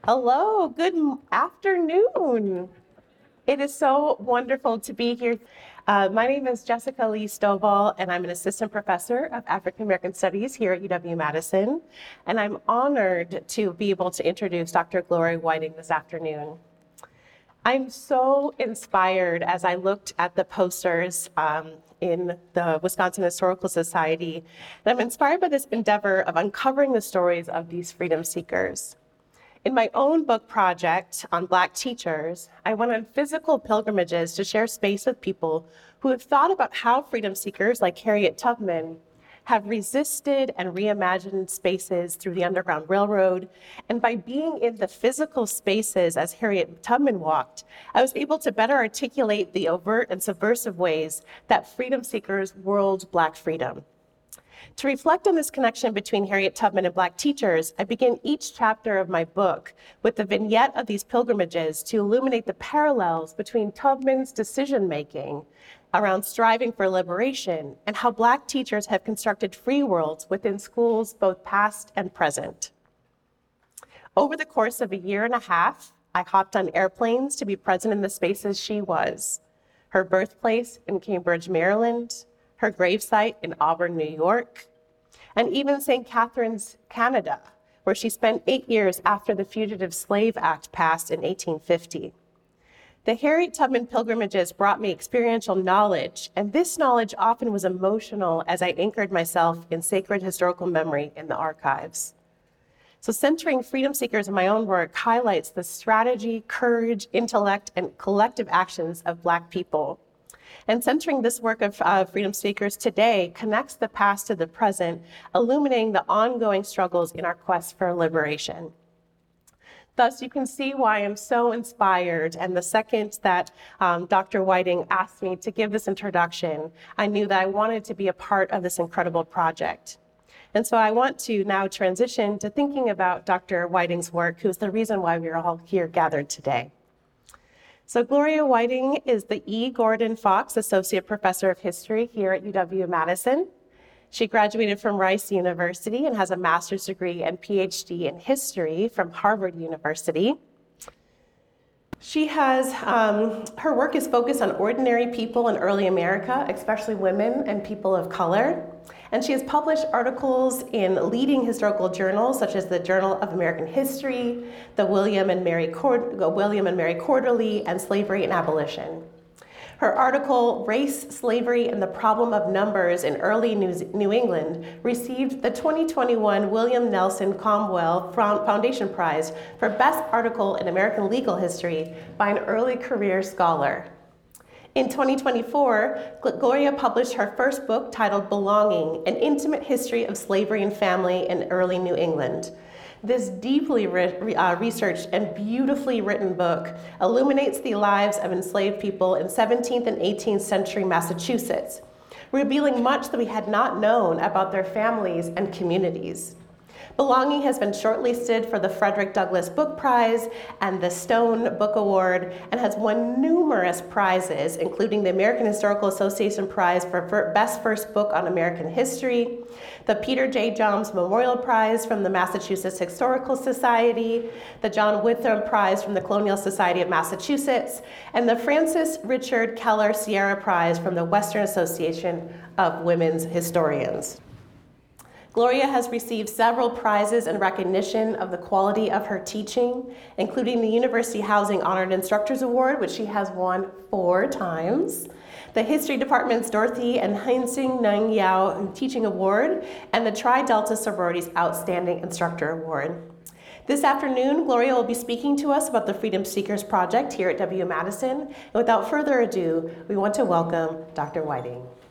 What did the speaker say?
Hello, good afternoon. It is so wonderful to be here. My name is Jessica Lee Stovall, and I'm an assistant professor of African American Studies here at UW-Madison. And I'm honored to be able to introduce Dr. Gloria Whiting this afternoon. I'm so inspired as I looked at the posters in the Wisconsin Historical Society, and I'm inspired by this endeavor of uncovering the stories of these freedom seekers. In my own book project on Black teachers, I went on physical pilgrimages to share space with people who have thought about how freedom seekers like Harriet Tubman have resisted and reimagined spaces through the Underground Railroad. And by being in the physical spaces as Harriet Tubman walked, I was able to better articulate the overt and subversive ways that freedom seekers whirled Black freedom. To reflect on this connection between Harriet Tubman and Black teachers, I begin each chapter of my book with the vignette of these pilgrimages to illuminate the parallels between Tubman's decision-making around striving for liberation and how Black teachers have constructed free worlds within schools both past and present. Over the course of a year and a half, I hopped on airplanes to be present in the spaces she was: her birthplace in Cambridge, Maryland, her gravesite in Auburn, New York, and even St. Catharines, Canada, where she spent 8 years after the Fugitive Slave Act passed in 1850. The Harriet Tubman pilgrimages brought me experiential knowledge, and this knowledge often was emotional as I anchored myself in sacred historical memory in the archives. So centering freedom seekers in my own work highlights the strategy, courage, intellect, and collective actions of Black people. And centering this work of freedom seekers today connects the past to the present, illuminating the ongoing struggles in our quest for liberation. Thus, you can see why I'm so inspired. And the second that Dr. Whiting asked me to give this introduction, I knew that I wanted to be a part of this incredible project. And so I want to now transition to thinking about Dr. Whiting's work, who's the reason why we're all here gathered today. So Gloria Whiting is the E. Gordon Fox Associate Professor of History here at UW-Madison. She graduated from Rice University and has a master's degree and PhD in history from Harvard University. She has, her work is focused on ordinary people in early America, especially women and people of color. And she has published articles in leading historical journals, such as the Journal of American History, the William and Mary Quarterly, and Slavery and Abolition. Her article, Race, Slavery, and the Problem of Numbers in Early New England, received the 2021 William Nelson Cromwell Foundation Prize for Best Article in American Legal History by an early career scholar. In 2024, Gloria published her first book titled Belonging: An Intimate History of Slavery and Family in Early New England. This deeply researched and beautifully written book illuminates the lives of enslaved people in 17th and 18th century Massachusetts, revealing much that we had not known about their families and communities. Belonging has been shortlisted for the Frederick Douglass Book Prize and the Stone Book Award, and has won numerous prizes, including the American Historical Association Prize for Best First Book on American History, the Peter J. Johns Memorial Prize from the Massachusetts Historical Society, the John Witham Prize from the Colonial Society of Massachusetts, and the Francis Richard Keller Sierra Prize from the Western Association of Women's Historians. Gloria has received several prizes in recognition of the quality of her teaching, including the University Housing Honored Instructors Award, which she has won 4 times, the History Department's Dorothy and Hainsing Nang Yao Teaching Award, and the Tri-Delta Sororities Outstanding Instructor Award. This afternoon, Gloria will be speaking to us about the Freedom Seekers Project here at W-Madison. And without further ado, we want to welcome Dr. Whiting.